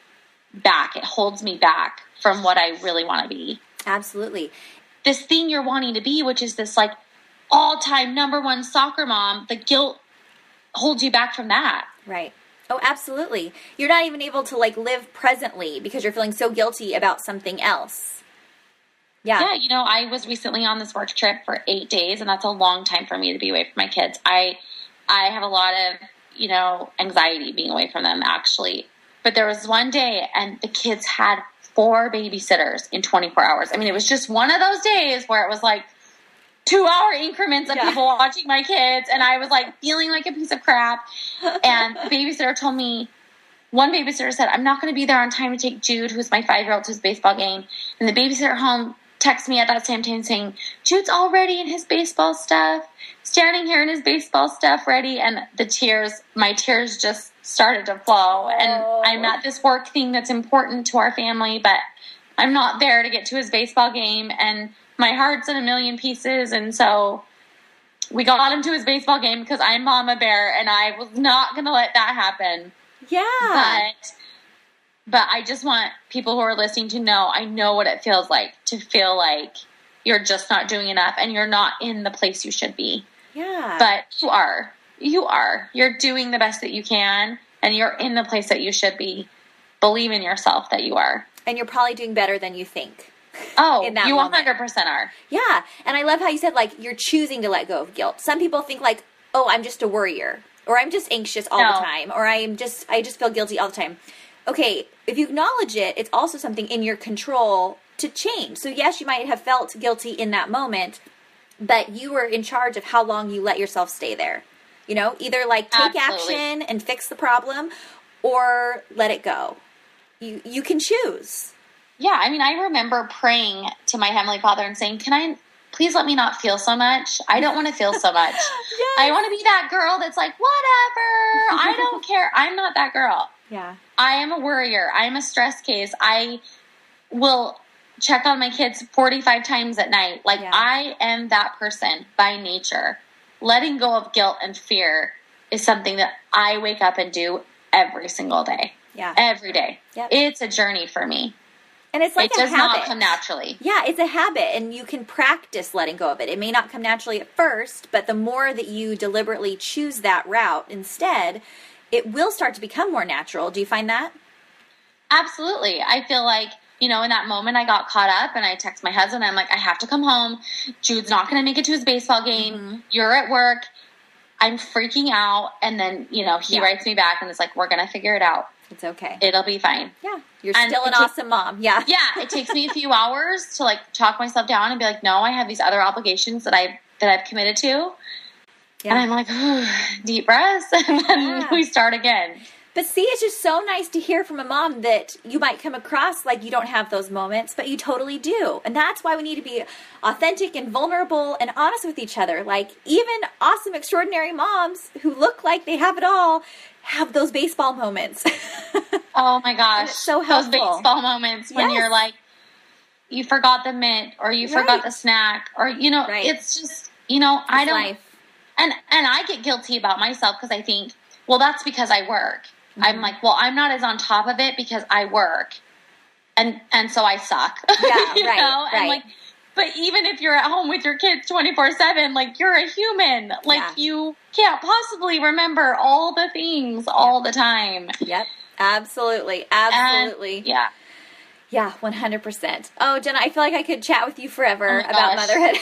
back. It holds me back from what I really want to be. Absolutely. This thing you're wanting to be, which is this like all-time number one soccer mom, the guilt holds you back from that. Right. Oh, absolutely. You're not even able to like live presently because you're feeling so guilty about something else. Yeah. Yeah, you know, I was recently on this work trip for eight days, and that's a long time for me to be away from my kids. I I have a lot of, you know, anxiety being away from them, actually. But there was one day, and the kids had four babysitters in twenty-four hours. I mean, it was just one of those days where it was like two-hour increments of yeah. people watching my kids, and I was like feeling like a piece of crap. And the babysitter told me, one babysitter said, I'm not going to be there on time to take Jude, who's my five-year-old, to his baseball game. And the babysitter at home texted me at that same time saying, Jude's already in his baseball stuff, standing here in his baseball stuff ready. And the tears, my tears just started to flow. And oh. I'm at this work thing that's important to our family, but I'm not there to get to his baseball game. And my heart's in a million pieces. And so we got him to his baseball game because I'm Mama Bear, and I was not going to let that happen. Yeah. But, but I just want people who are listening to know, I know what it feels like to feel like you're just not doing enough and you're not in the place you should be. Yeah. But you are. You are. You're doing the best that you can, and you're in the place that you should be. Believe in yourself that you are. And you're probably doing better than you think. Oh, in that you moment. one hundred percent are. Yeah. And I love how you said, like, you're choosing to let go of guilt. Some people think, like, oh, I'm just a worrier, or I'm just anxious all No. the time, or I'm just, I just feel guilty all the time. Okay, if you acknowledge it, it's also something in your control to change. So yes, you might have felt guilty in that moment, but you were in charge of how long you let yourself stay there. You know, either like take Absolutely. action and fix the problem, or let it go. You you can choose. Yeah, I mean, I remember praying to my Heavenly Father and saying, can I please let me not feel so much? I don't want to feel so much. Yes. I want to be that girl that's like, whatever, I don't care. I'm not that girl. Yeah. I am a worrier. I am a stress case. I will check on my kids forty-five times at night. Like, Yeah. I am that person by nature. Letting go of guilt and fear is something that I wake up and do every single day. Yeah. Every day. Yep. It's a journey for me. And it's like It a does habit. not come naturally. Yeah, it's a habit, and you can practice letting go of it. It may not come naturally at first, but the more that you deliberately choose that route instead, it will start to become more natural. Do you find that? Absolutely. I feel like, you know, in that moment I got caught up and I text my husband. I'm like, I have to come home. Jude's not going to make it to his baseball game. Mm-hmm. You're at work. I'm freaking out. And then, you know, he Yeah. writes me back and it's like, we're going to figure it out. It's okay. It'll be fine. Yeah, you're And still an it takes- awesome mom. Yeah. Yeah. It takes me a few hours to like talk myself down and be like, no, I have these other obligations that I, that I've committed to. Yeah. And I'm like, deep breaths. And then Yeah. we start again. But see, it's just so nice to hear from a mom that you might come across like you don't have those moments, but you totally do. And that's why we need to be authentic and vulnerable and honest with each other. Like, even awesome, extraordinary moms who look like they have it all have those baseball moments. Oh my gosh. it's so Those helpful. baseball moments when Yes. you're like, you forgot the mint or you Right. forgot the snack or, you know, Right. it's just, you know, I It's don't, life. and, and I get guilty about myself because I think, well, that's because I work. Mm-hmm. I'm like, well, I'm not as on top of it because I work. And, and so I suck. Yeah, you right, know? And right. like, but even if you're at home with your kids twenty-four seven, like, you're a human. Like, Yeah. you can't possibly remember all the things all the time. Yep. Absolutely. And, Absolutely. yeah. Yeah, one hundred percent. Oh, Jenna, I feel like I could chat with you forever Oh my about gosh. motherhood.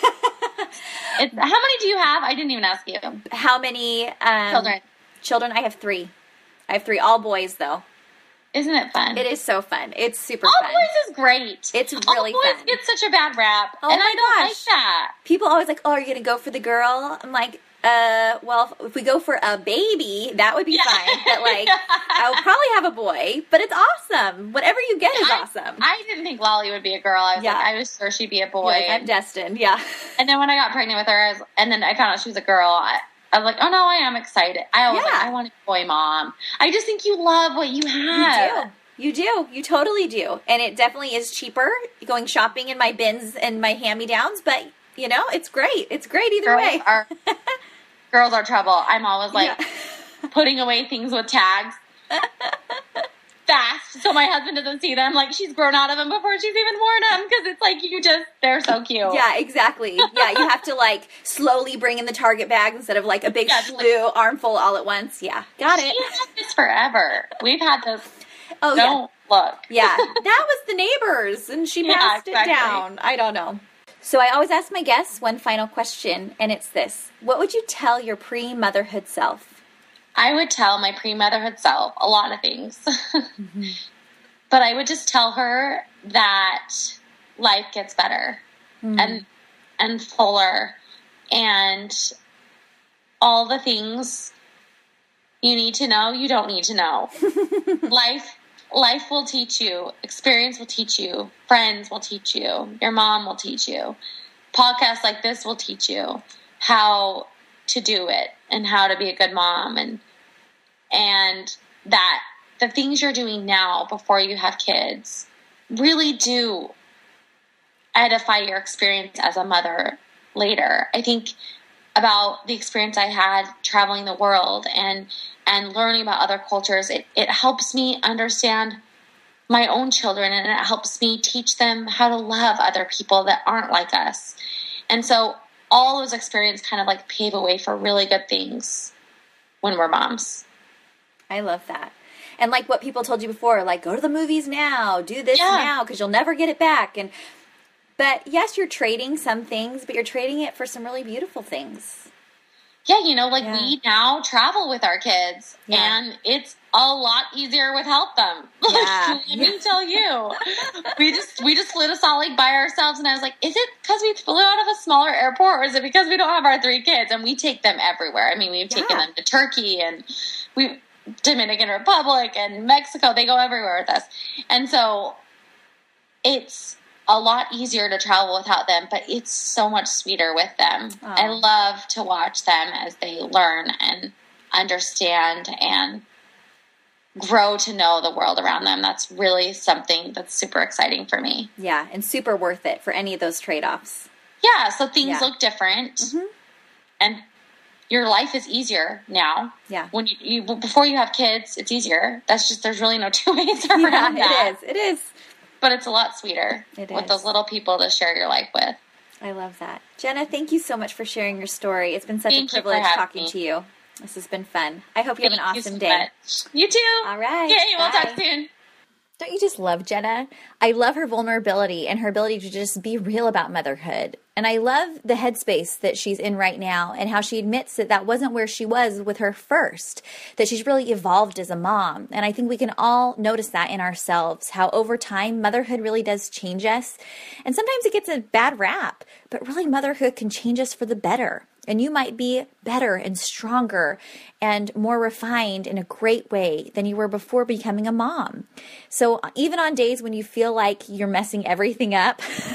It's, how many do you have? I didn't even ask you. How many um, Children. Children? I have three. I have three. All boys, though. Isn't it fun? It is so fun. It's super All fun. boys is great. It's All really boys fun. get such a bad rap. Oh and my I don't gosh. like that. People always like, oh, are you going to go for the girl? I'm like, uh, well, if, if we go for a baby, that would be Yeah. fine. But, like, I'll probably have a boy. But it's awesome. Whatever you get is I, awesome. I didn't think Lolly would be a girl. I was Yeah. like, I was sure she'd be a boy. You're like, I'm destined. Yeah. And then when I got pregnant with her, I was, and then I found out she was a girl, I, I was like, oh no, I am excited. I was Yeah. like, I want a boy mom. I just think you love what you have. You do. You do. You totally do. And it definitely is cheaper going shopping in my bins and my hand-me-downs. But, you know, it's great. It's great either Girls way. are girls are trouble. I'm always like Yeah. putting away things with tags fast so my husband doesn't see them. Like, she's grown out of them before she's even worn them because it's like you just they're so cute. Yeah, exactly. Yeah, you have to, like, slowly bring in the Target bag instead of, like, a big Yeah, slew, armful all at once. Yeah, got it. She's had this forever. We've had this. Oh, Don't look. yeah. Yeah, that was the neighbors, and she Yeah, passed exactly. it down. I don't know. So I always ask my guests one final question, and it's this. What would you tell your pre-motherhood self? I would tell my pre-motherhood self a lot of things. Mm-hmm. But I would just tell her that life gets better Mm. and and fuller and all the things you need to know, you don't need to know. life life will teach you. Experience will teach you. Friends will teach you. Your mom will teach you. Podcasts like this will teach you how to do it and how to be a good mom, and and that the things you're doing now before you have kids really do edify your experience as a mother later. I think about the experience I had traveling the world and, and learning about other cultures, it, it helps me understand my own children, and it helps me teach them how to love other people that aren't like us. And so all those experiences kind of like pave a way for really good things when we're moms. I love that. And like what people told you before, like go to the movies now, do this Yeah. now, because you'll never get it back. And But yes, you're trading some things, but you're trading it for some really beautiful things. Yeah, you know, like Yeah. we now travel with our kids, Yeah. and it's a lot easier without them. Yeah. Let me tell you, we just we just flew to Salt Lake by ourselves, and I was like, is it because we flew out of a smaller airport, or is it because we don't have our three kids? And we take them everywhere. I mean, we've taken Yeah. them to Turkey and we Dominican Republic and Mexico. They go everywhere with us, and so it's a lot easier to travel without them, but it's so much sweeter with them. Aw. I love to watch them as they learn and understand and grow to know the world around them. That's really something that's super exciting for me. Yeah, and super worth it for any of those trade-offs. Yeah, so things Yeah. look different, Mhm. and your life is easier now. Yeah. When you, you before you have kids, it's easier. That's just there's really no two ways around Yeah, that. it is. It is. But it's a lot sweeter It with is. those little people to share your life with. I love that. Jenna, thank you so much for sharing your story. It's been such Thank a you for privilege having talking me. to you. This has been fun. I hope you have an Thank you awesome so day. much. You too. All right. Yay, we'll Bye. talk soon. Don't you just love Jenna? I love her vulnerability and her ability to just be real about motherhood. And I love the headspace that she's in right now and how she admits that that wasn't where she was with her first, that she's really evolved as a mom. And I think we can all notice that in ourselves, how over time motherhood really does change us. And sometimes it gets a bad rap, but really motherhood can change us for the better. And you might be better and stronger and more refined in a great way than you were before becoming a mom. So even on days when you feel like you're messing everything up,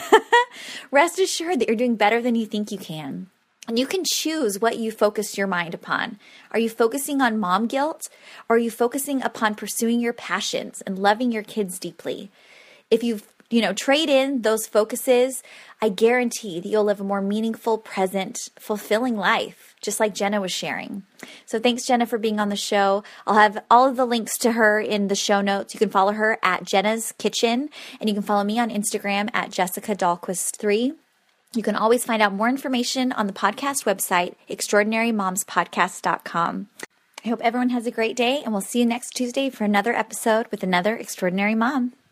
rest assured that you're doing better than you think you can. And you can choose what you focus your mind upon. Are you focusing on mom guilt? Or are you focusing upon pursuing your passions and loving your kids deeply? If you you know, trade in those focuses, I guarantee that you'll live a more meaningful, present, fulfilling life, just like Jenna was sharing. So thanks, Jenna, for being on the show. I'll have all of the links to her in the show notes. You can follow her at Jenna's Kitchen, and you can follow me on Instagram at Jessica Dahlquist three. You can always find out more information on the podcast website, extraordinary moms podcast dot com. I hope everyone has a great day, and we'll see you next Tuesday for another episode with another extraordinary mom.